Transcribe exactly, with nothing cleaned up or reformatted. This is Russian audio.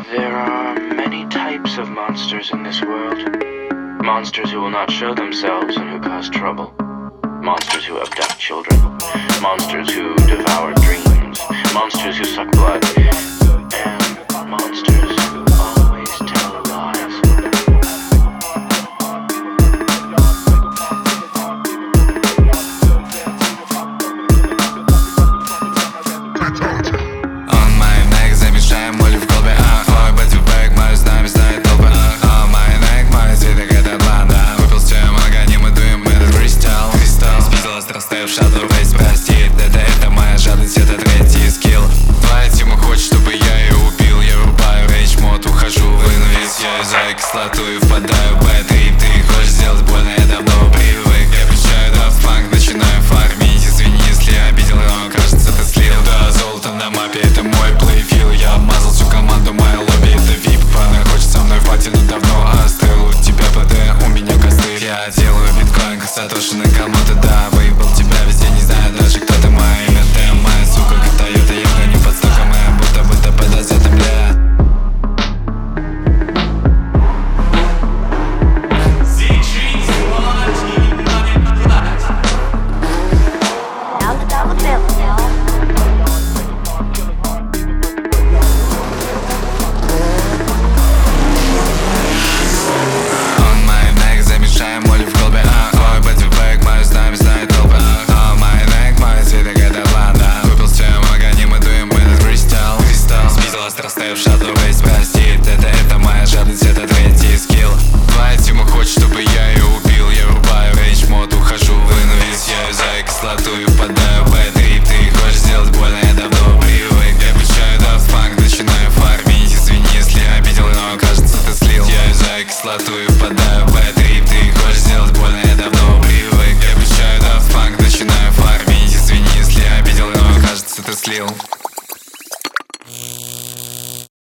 There are many types of monsters in this world. Monsters who will not show themselves and who cause trouble. Monsters who abduct children. Monsters who devour dreams. Monsters who suck blood. And monsters who always tell lies. On my neck замешаем боли в колбе. Ой, бэтюбэк, мою знамя знает толпы. On my neck, мой свиток это бланда. Выпил с чем огонь, мы дуем этот кристалл. Спиздила страстей в шаду, весь простит. Это, это моя жадность, это третий скилл. Твоя тема хочет, чтобы я ее убил. Я врубаю рейдж мод, ухожу в инвиз. Я из-за кислоту и впадаю в бэт-трип. Ты хочешь сделать больно, я давно привык. Я включаю Daft Punk, начинаю фармить. Извини, если я обидел, но кажется ты слил. Да, золото на мапе, это мой плейфил. Я обмазал всю команду, моя лобби, это вип. Она хочет со мной в пати, но давно остыл. У тебя ПД, у меня костыль. Я делаю биткоин, как Сатоши Накамото. Да, выебал тебя везде, не знаю даже кто ты. Мое имя Т, моя сука, как Тойота. Я гоню под стоком, моя будто бы ТП за земля. Страстей в шаду, весь простит. Это, это моя жадность, это третий скилл. Твоя тема хочет, чтобы я ее убил. Я врубаю рейдж мод, ухожу в инвиз. Я из-за кислоту и впадаю в бэт-трип. Ты хочешь сделать больно, я давно привык. Я включаю Daft Punk, начинаю фармить. Извини, если я обидел, но кажется ты слил. Я из-за кислоту и впадаю в бэт-трип. Ты хочешь сделать больно, я давно привык. Я включаю Daft Punk, начинаю фармить. Извини, если я обидел, но кажется ты слил.